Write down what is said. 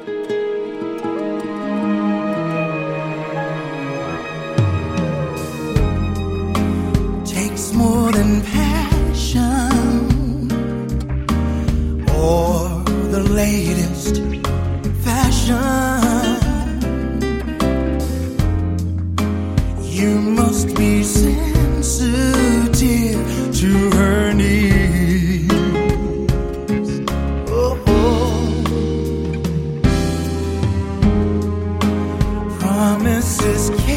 Takes more than passion or the latest fashion. You must be sensitive to her needs. Oh, oh. Promises